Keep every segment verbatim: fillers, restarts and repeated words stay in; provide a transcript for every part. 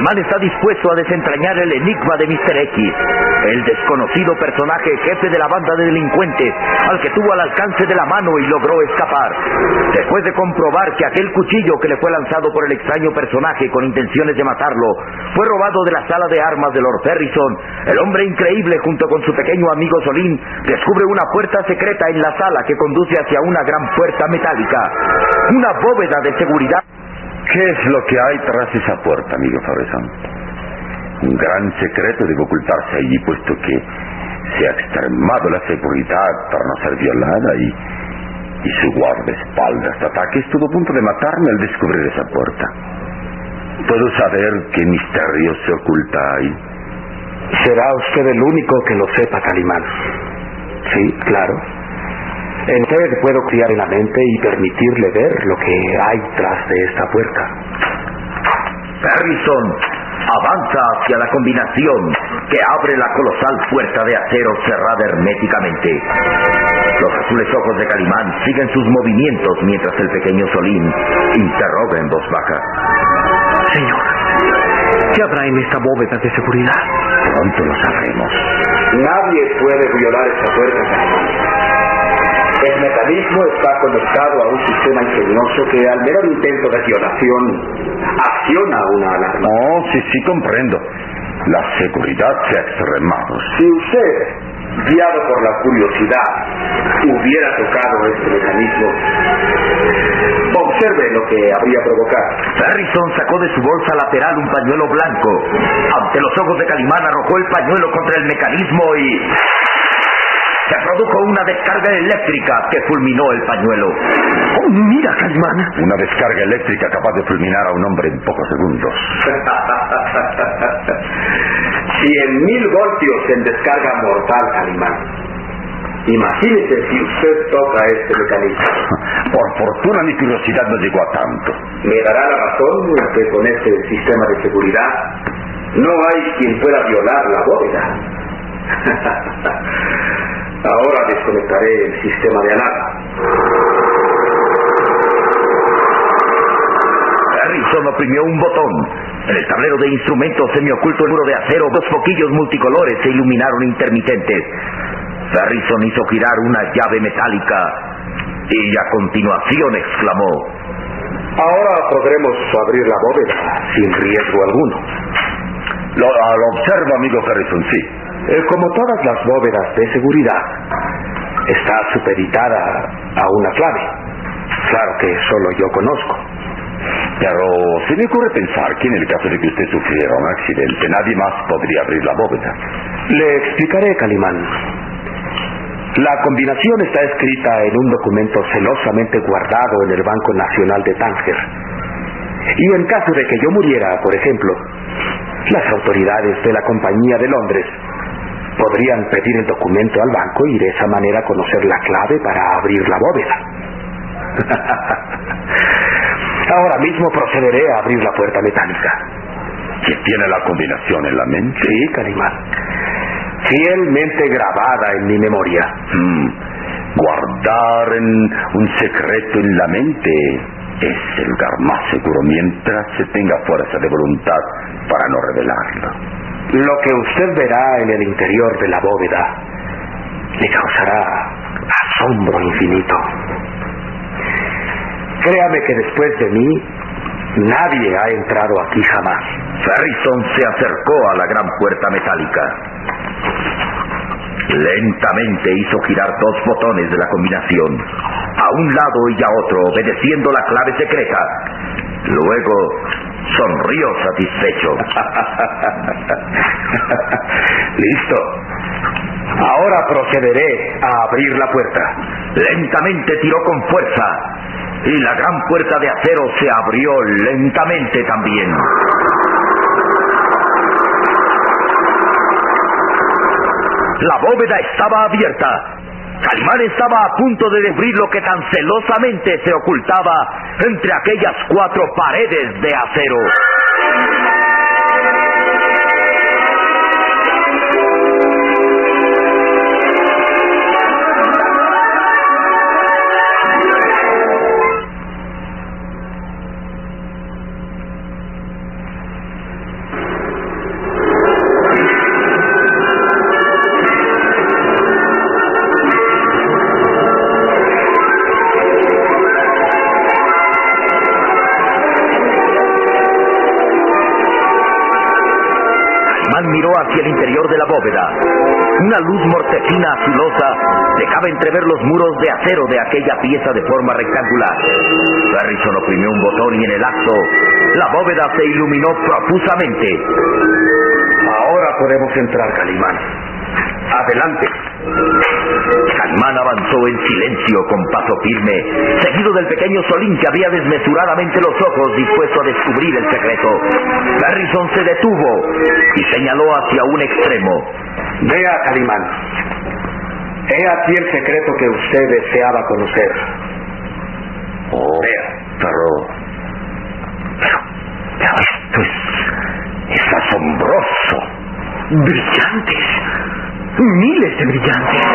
Calimán está dispuesto a desentrañar el enigma de míster X, el desconocido personaje jefe de la banda de delincuentes, al que tuvo al alcance de la mano y logró escapar. Después de comprobar que aquel cuchillo que le fue lanzado por el extraño personaje con intenciones de matarlo fue robado de la sala de armas de Lord Ferrison, el hombre increíble junto con su pequeño amigo Solín descubre una puerta secreta en la sala que conduce hacia una gran puerta metálica, una bóveda de seguridad. ¿Qué es lo que hay tras esa puerta, amigo Ferrison? Un gran secreto debe ocultarse allí, puesto que se ha extremado la seguridad para no ser violada y, y su guardaespaldas ataque estuvo a punto de matarme al descubrir esa puerta. ¿Puedo saber qué misterio se oculta ahí? Será usted el único que lo sepa, Calimán. Sí, claro. En usted puedo criar en la mente y permitirle ver lo que hay tras de esta puerta. Ferrison avanza hacia la combinación que abre la colosal puerta de acero cerrada herméticamente. Los azules ojos de Calimán siguen sus movimientos mientras el pequeño Solín interroga en voz baja. Señor, ¿qué habrá en esta bóveda de seguridad? Pronto lo sabremos. Nadie puede violar esa puerta, Calimán. El mecanismo está conectado a un sistema ingenioso que al menor intento de violación acciona una alarma. Oh, sí, sí, comprendo. La seguridad se ha extremado. Si usted, guiado por la curiosidad, hubiera tocado este mecanismo, observe lo que habría provocado. Ferrison sacó de su bolsa lateral un pañuelo blanco. Ante los ojos de Calimán arrojó el pañuelo contra el mecanismo y... se produjo una descarga eléctrica que fulminó el pañuelo. ¡Oh, mira, Calimán! Una descarga eléctrica capaz de fulminar a un hombre en pocos segundos. Cien mil voltios en descarga mortal, Calimán. Imagínese si usted toca este mecanismo. Por fortuna mi curiosidad no llegó a tanto. Me dará la razón que con este sistema de seguridad no hay quien pueda violar la bóveda. Ahora desconectaré el sistema de alarma. Ferrison oprimió un botón. En el tablero de instrumentos semioculto el muro de acero, dos foquillos multicolores se iluminaron intermitentes. Ferrison hizo girar una llave metálica y a continuación exclamó: ahora podremos abrir la bóveda sin riesgo alguno. Lo, lo observo, amigo Ferrison, sí. Eh, como todas las bóvedas de seguridad, está supeditada a una clave. Claro que solo yo conozco. Pero se me ocurre pensar que en el caso de que usted sufriera un accidente, nadie más podría abrir la bóveda. Le explicaré, Calimán. La combinación está escrita en un documento celosamente guardado en el Banco Nacional de Tánger. Y en caso de que yo muriera, por ejemplo, las autoridades de la Compañía de Londres podrían pedir el documento al banco y de esa manera conocer la clave para abrir la bóveda. Ahora mismo procederé a abrir la puerta metálica. ¿Que tiene la combinación en la mente? Sí, Calimán. Fielmente grabada en mi memoria. Hmm. Guardar en un secreto en la mente es el lugar más seguro mientras se tenga fuerza de voluntad para no revelarlo. Lo que usted verá en el interior de la bóveda le causará asombro infinito. Créame que después de mí, nadie ha entrado aquí jamás. Ferrison se acercó a la gran puerta metálica. Lentamente hizo girar dos botones de la combinación, a un lado y a otro, obedeciendo la clave secreta. Luego sonrió satisfecho. Listo. Ahora procederé a abrir la puerta. Lentamente tiró con fuerza y la gran puerta de acero se abrió lentamente también. La bóveda estaba abierta. Calimán estaba a punto de descubrir lo que tan celosamente se ocultaba entre aquellas cuatro paredes de acero. Calimán miró hacia el interior de la bóveda. Una luz mortecina azulosa dejaba entrever los muros de acero de aquella pieza de forma rectangular. Ferrison oprimió un botón y en el acto, la bóveda se iluminó profusamente. Ahora podemos entrar, Calimán. Adelante. Calimán avanzó en silencio con paso firme, seguido del pequeño Solín que abría desmesuradamente los ojos dispuesto a descubrir el secreto. Ferrison se detuvo y señaló hacia un extremo. Vea, Calimán. He aquí el secreto que usted deseaba conocer. Oh, Vea. pero... Pero... Pero esto es... es asombroso. Brillantes. Miles de brillantes.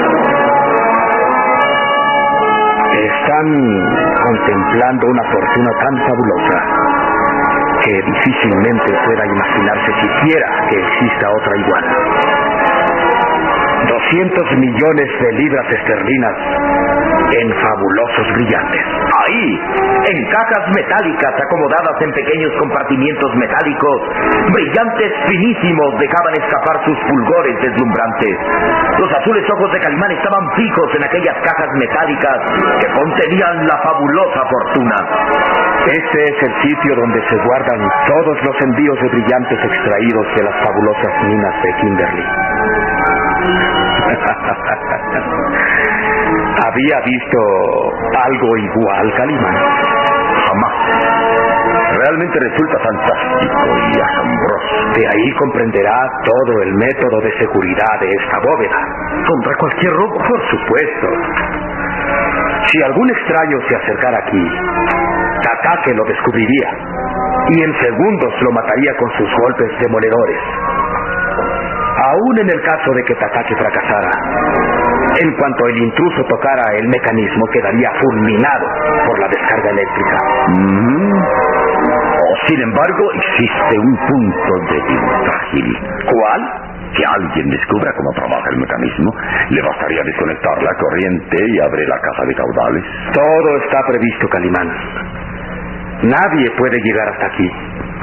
Están contemplando una fortuna tan fabulosa que difícilmente pueda imaginarse siquiera que exista otra igual. Doscientos millones de libras esterlinas en fabulosos brillantes. Ahí, en cajas metálicas acomodadas en pequeños compartimientos metálicos, brillantes finísimos dejaban escapar sus fulgores deslumbrantes. Los azules ojos de Calimán estaban fijos en aquellas cajas metálicas que contenían la fabulosa fortuna. Este es el sitio donde se guardan todos los envíos de brillantes extraídos de las fabulosas minas de Kimberley. ¿Había visto algo igual, Calimán? Jamás. Realmente resulta fantástico y asombroso. De ahí comprenderá todo el método de seguridad de esta bóveda. ¿Contra cualquier robo? Por supuesto. Si algún extraño se acercara aquí, Tatake lo descubriría y en segundos lo mataría con sus golpes demoledores. Aún en el caso de que Tatake fracasara, en cuanto el intruso tocara el mecanismo, quedaría fulminado por la descarga eléctrica. Mm-hmm. Oh, sin embargo, existe un punto débil frágil. ¿Cuál? Que alguien descubra cómo trabaja el mecanismo. Le bastaría desconectar la corriente y abrir la caja de caudales. Todo está previsto, Calimán. Nadie puede llegar hasta aquí.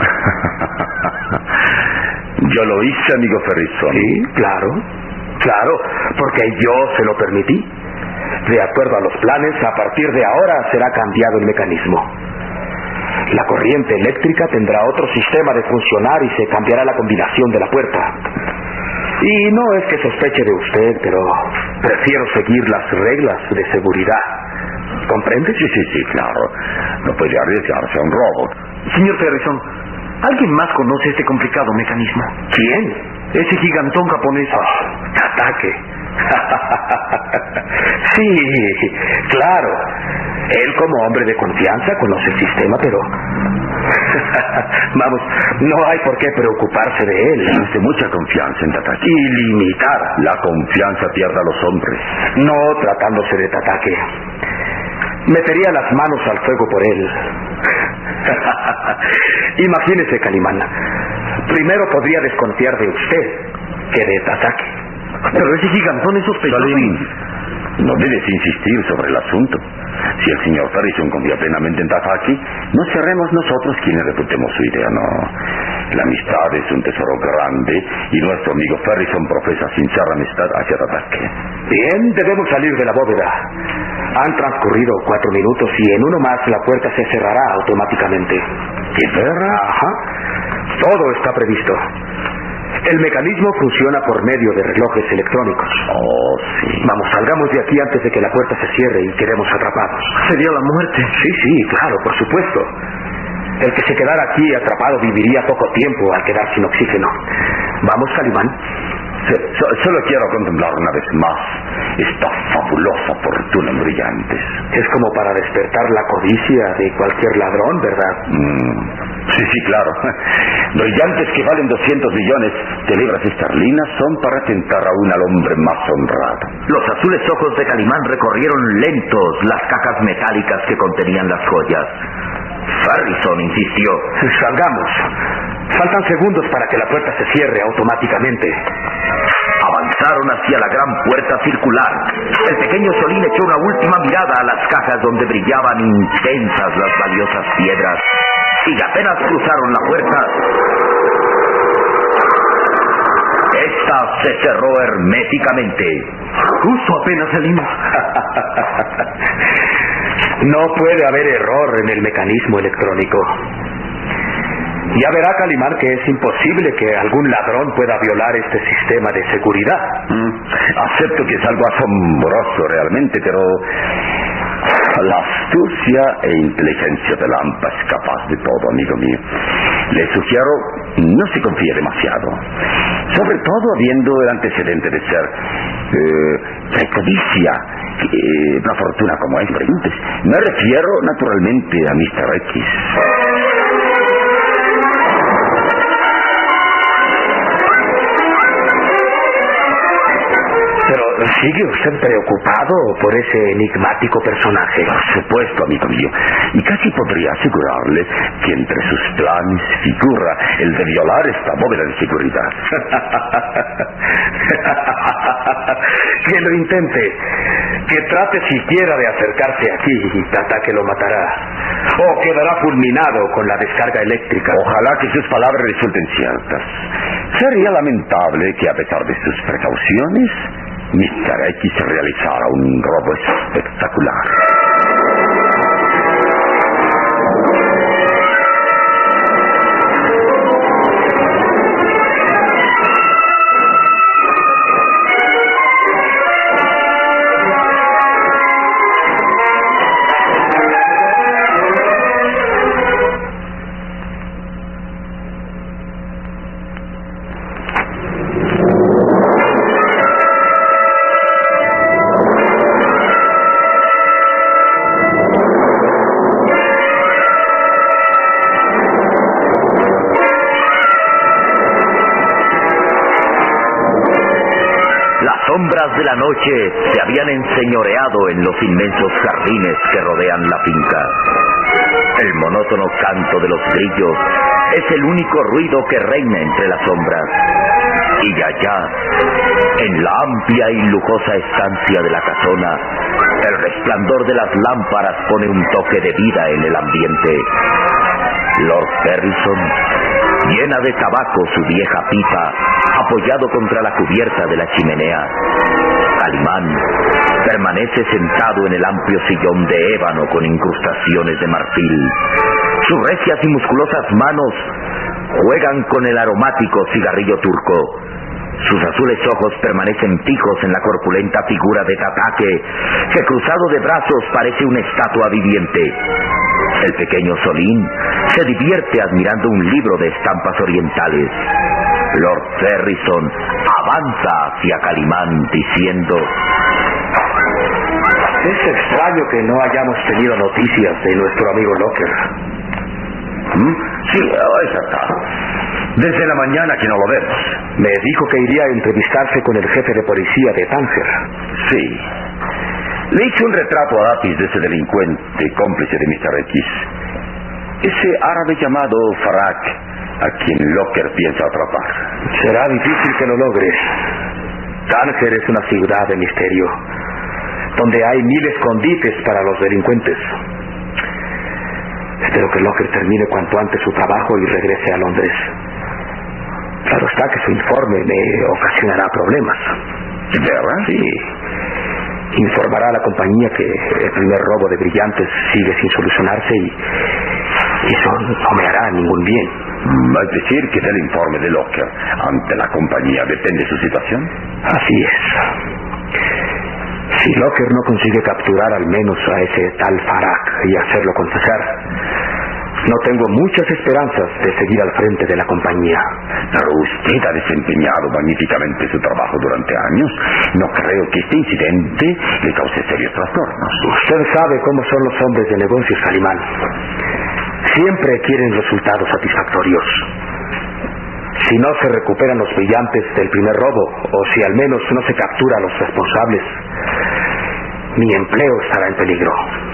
Yo lo hice, amigo Ferrison. Sí, claro. Claro, porque yo se lo permití. De acuerdo a los planes, a partir de ahora será cambiado el mecanismo. La corriente eléctrica tendrá otro sistema de funcionar y se cambiará la combinación de la puerta. Y no es que sospeche de usted, pero prefiero seguir las reglas de seguridad. ¿Comprende? Sí, sí, sí, claro. No puede arriesgarse a un robo. Señor Ferrison, ¿alguien más conoce este complicado mecanismo? ¿Quién? Ese gigantón japonés. Oh, Tatake. Sí, claro. Él como hombre de confianza conoce el sistema, pero... Vamos, no hay por qué preocuparse de él. Existe mucha confianza en Tatake. Ilimitada. La confianza pierde a los hombres. No tratándose de Tatake. Metería las manos al fuego por él. Imagínese, Calimán. Primero podría desconfiar de usted que de Tatake. Pero ese gigantón es sospechoso. Solín, no debes insistir sobre el asunto. Si el señor Ferrison confía plenamente en Tatake, no seremos nosotros quienes reputemos su idea, no. La amistad es un tesoro grande y nuestro amigo Ferrison profesa sincera amistad hacia Tatake. Bien, debemos salir de la bóveda. Han transcurrido cuatro minutos y en uno más la puerta se cerrará automáticamente. ¿Qué verra? Ajá. Todo está previsto. El mecanismo funciona por medio de relojes electrónicos. Oh, sí. Vamos, salgamos de aquí antes de que la puerta se cierre y quedemos atrapados. Sería la muerte. Sí, sí, claro, por supuesto. El que se quedara aquí atrapado viviría poco tiempo al quedar sin oxígeno. Vamos, Calimán. So- solo quiero contemplar una vez más esta fabulosa fortuna en brillantes. Es como para despertar la codicia de cualquier ladrón, ¿verdad? Mm, sí, sí, claro. Brillantes que valen doscientos millones de libras esterlinas son para tentar aún al hombre más honrado. Los azules ojos de Calimán recorrieron lentos las cajas metálicas que contenían las joyas. Ferrison insistió. Salgamos. Faltan segundos para que la puerta se cierre automáticamente. Avanzaron hacia la gran puerta circular. El pequeño Solín echó una última mirada a las cajas donde brillaban intensas las valiosas piedras. Y apenas cruzaron la puerta, Esta se cerró herméticamente. Justo apenas salimos. No puede haber error en el mecanismo electrónico. Ya verá, Calimán, que es imposible que algún ladrón pueda violar este sistema de seguridad. Mm, acepto que es algo asombroso realmente, pero la astucia e inteligencia de Lampa es capaz de todo, amigo mío. Le sugiero no se confíe demasiado, sobre todo habiendo el antecedente de ser eh, de codicia eh, una fortuna como esta. Me refiero naturalmente a mister X. ¿Sigue usted preocupado por ese enigmático personaje? Por supuesto, amigo mío. Y casi podría asegurarle que entre sus planes figura el de violar esta bóveda de seguridad. Que lo intente. Que trate siquiera de acercarse aquí y Tataque lo matará. O quedará fulminado con la descarga eléctrica. Ojalá que sus palabras resulten ciertas. Sería lamentable que, a pesar de sus precauciones, mister X realizara un robo espectacular. sombras de la noche se habían enseñoreado en los inmensos jardines que rodean la finca. El monótono canto de los grillos es el único ruido que reina entre las sombras. Y allá, en la amplia y lujosa estancia de la casona, el resplandor de las lámparas pone un toque de vida en el ambiente. Lord Ferrison llena de tabaco su vieja pipa, apoyado contra la cubierta de la chimenea. Calimán permanece sentado en el amplio sillón de ébano con incrustaciones de marfil. Sus recias y musculosas manos juegan con el aromático cigarrillo turco. Sus azules ojos permanecen fijos en la corpulenta figura de Tataque, que cruzado de brazos parece una estatua viviente. El pequeño Solín se divierte admirando un libro de estampas orientales. Lord Ferrison avanza hacia Calimán diciendo: es extraño que no hayamos tenido noticias de nuestro amigo Locker. ¿Mm? Sí, es verdad. Desde la mañana que no lo vemos. Me dijo que iría a entrevistarse con el jefe de policía de Tánger. Sí. Le hice un retrato a lápiz de ese delincuente cómplice de mister X. Ese árabe llamado Farak, a quien Locker piensa atrapar. Será difícil que lo logres. Tánger es una ciudad de misterio, donde hay mil escondites para los delincuentes. Espero que Locker termine cuanto antes su trabajo y regrese a Londres. Claro está que su informe me ocasionará problemas. ¿De verdad? Sí. Informará a la compañía que el primer robo de brillantes sigue sin solucionarse y eso no me hará ningún bien. ¿Es decir que del informe de Locker ante la compañía depende su situación? Así es. Si Locker no consigue capturar al menos a ese tal Farak y hacerlo confesar, no tengo muchas esperanzas de seguir al frente de la compañía. Pero usted ha desempeñado magníficamente su trabajo durante años. No creo que este incidente le cause serios trastornos. Usted sabe cómo son los hombres de negocios, Calimán. Siempre quieren resultados satisfactorios. Si no se recuperan los brillantes del primer robo, o si al menos no se captura a los responsables, mi empleo estará en peligro.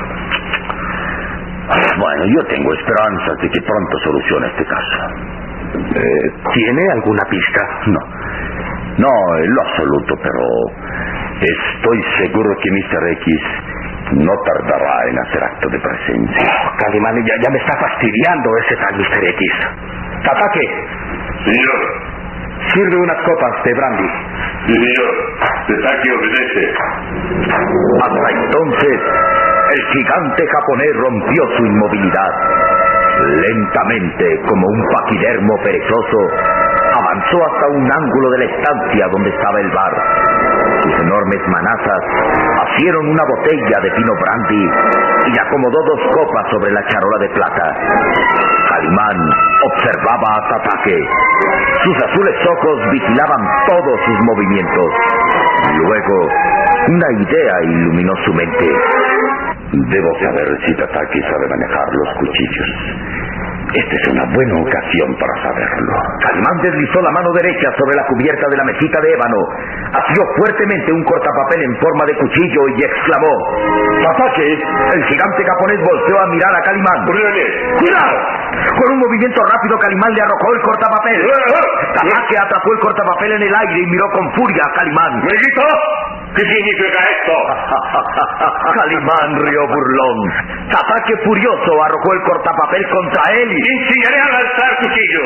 Bueno, yo tengo esperanzas de que pronto solucione este caso. Eh, ¿Tiene alguna pista? No, no, en lo absoluto, pero estoy seguro que mister X no tardará en hacer acto de presencia. Oh, Calimán, ya, ya me está fastidiando ese tal mister X. ¡Tataque! Señor. Sirve unas copas de brandy. Sí, señor. Tatake obedece. Hasta entonces, el gigante japonés rompió su inmovilidad. Lentamente, como un paquidermo perezoso, avanzó hasta un ángulo de la estancia donde estaba el bar. Sus enormes manazas asieron una botella de fino brandy y acomodó dos copas sobre la charola de plata. Calimán observaba a Tatake. Sus azules ojos vigilaban todos sus movimientos. Luego, una idea iluminó su mente. Debo saber si Tatake sabe manejar los cuchillos. Esta es una buena ocasión para saberlo. Calimán deslizó la mano derecha sobre la cubierta de la mesita de ébano, asió fuertemente un cortapapel en forma de cuchillo y exclamó: ¡Tatake! El gigante japonés volteó a mirar a Calimán. ¡Cuidado! Con un movimiento rápido, Calimán le arrojó el cortapapel. Tatake atrapó el cortapapel en el aire y miró con furia a Calimán. ¿Me gritó? ¿Qué significa esto? Calimán rió burlón. Tatake furioso arrojó el cortapapel contra él y... ¡Enseñaré a lanzar cuchillo!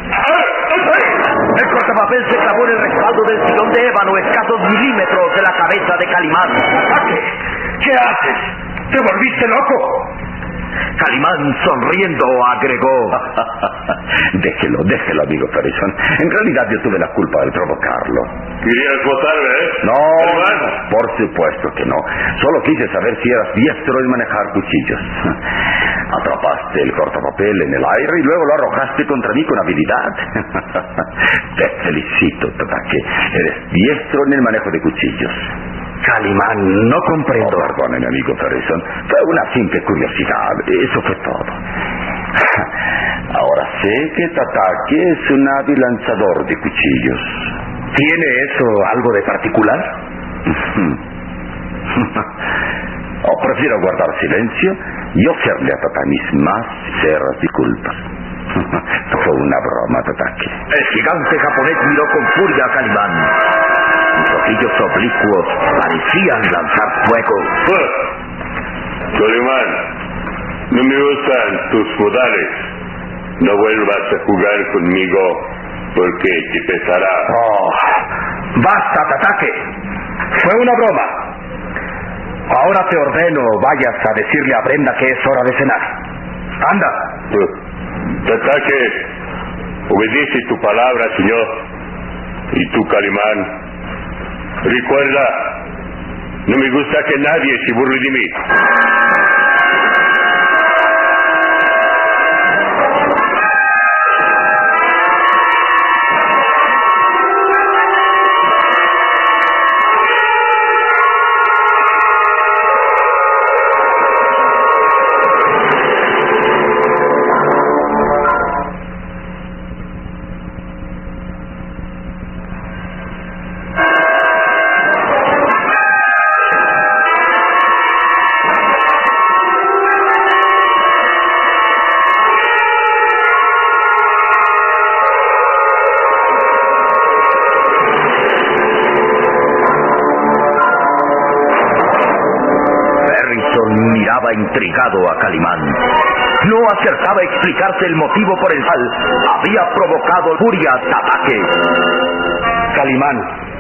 El cortapapel se clavó en el respaldo del sillón de ébano, escasos milímetros de la cabeza de Calimán. ¿Tatake? ¿Qué haces? ¿Te volviste loco? Calimán, sonriendo, agregó: Déjelo, déjelo, amigo Ferguson. En realidad yo tuve la culpa de provocarlo. ¿Querías votarme, eh? No, Calimán. por supuesto que no. Solo quise saber si eras diestro en manejar cuchillos. Atrapaste el cortapapel en el aire y luego lo arrojaste contra mí con habilidad. Te felicito, Tatake. Eres diestro en el manejo de cuchillos. Calimán, no comprendo. Oh, perdone, mi amigo Ferguson. Fue una simple curiosidad. Eso fue todo. Ahora sé que Tatake es un hábil lanzador de cuchillos. ¿Tiene eso algo de particular? O prefiero guardar silencio y ofrecerle a Tatake mis más sinceras disculpas. Fue una broma, Tatake. El gigante japonés miró con furia a Calimán. Sus ojillos oblicuos parecían lanzar fuego. Calimán, no me gustan tus modales. No vuelvas a jugar conmigo porque te pesará. Oh, basta, Tatake. Fue una broma. Ahora te ordeno vayas a decirle a Brenda que es hora de cenar. Anda. Tatake, obedece tu palabra, señor. Y tú, Calimán, recuerda, no me gusta que nadie se burle de mí. Miraba intrigado a Calimán. No acertaba a explicarse el motivo por el cual había provocado furia a Tatake. Calimán,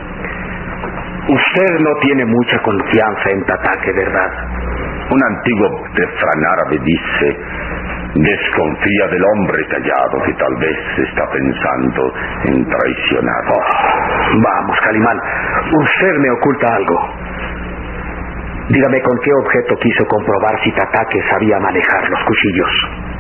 usted no tiene mucha confianza en Tatake, ¿verdad? Un antiguo refrán árabe dice: desconfía del hombre callado que tal vez está pensando en traicionar. Oh, vamos, Calimán, usted me oculta algo. Dígame con qué objeto quiso comprobar si Tatake sabía manejar los cuchillos.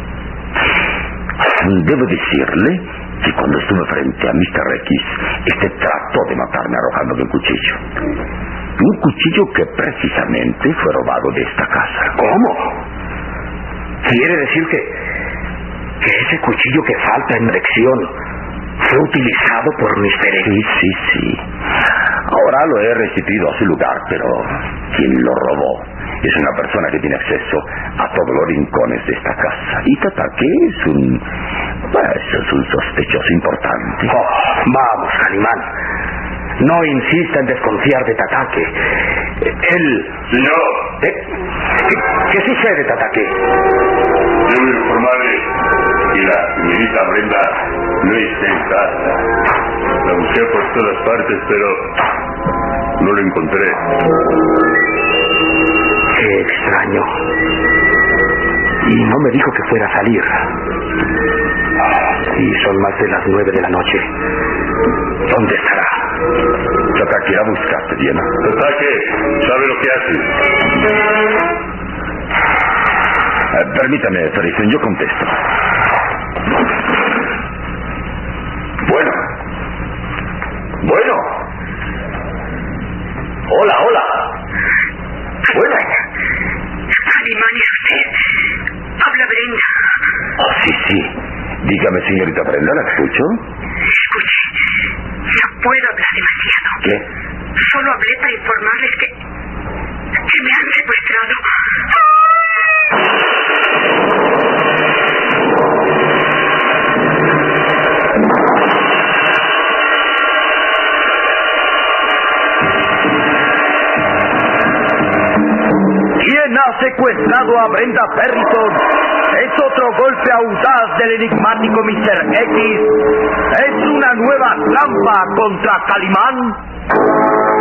Debo decirle que cuando estuve frente a mister X, este trató de matarme arrojándome un cuchillo. Un cuchillo que precisamente fue robado de esta casa. ¿Cómo? ¿Quiere decir que, que ese cuchillo que falta en erección fue utilizado por mister X? Sí, sí, sí. Ahora lo he restituido a su lugar, pero quien lo robó es una persona que tiene acceso a todos los rincones de esta casa. Y Tatake es un... pues es un sospechoso importante. Oh, vamos, Calimán. No insista en desconfiar de Tatake. Él... Señor. ¿Eh? ¿Qué, ¿Qué sucede, Tatake? Debo informarle que la señorita Brenda No está en casa. La busqué por todas partes, pero no lo encontré. Qué extraño. Y no me dijo que fuera a salir. Y son más de las nueve de la noche. ¿Dónde estará? Tatake, la buscaste, Diana. Tatake, ¿sabe lo que hace? Eh, permítame, Ferguson, yo contesto. Bueno. Bueno. Hola, hola. Bueno. Calimán, ¿es usted? Habla Brenda. Oh, sí, sí. Dígame, señorita Brenda, ¿la escucho? Escuche, no puedo hablar demasiado. ¿Qué? Solo hablé para informarles que... que me han secuestrado. ¿Quién ha secuestrado a Brenda Ferrison? ¿Es otro golpe audaz del enigmático mister X? ¿Es una nueva trampa contra Calimán?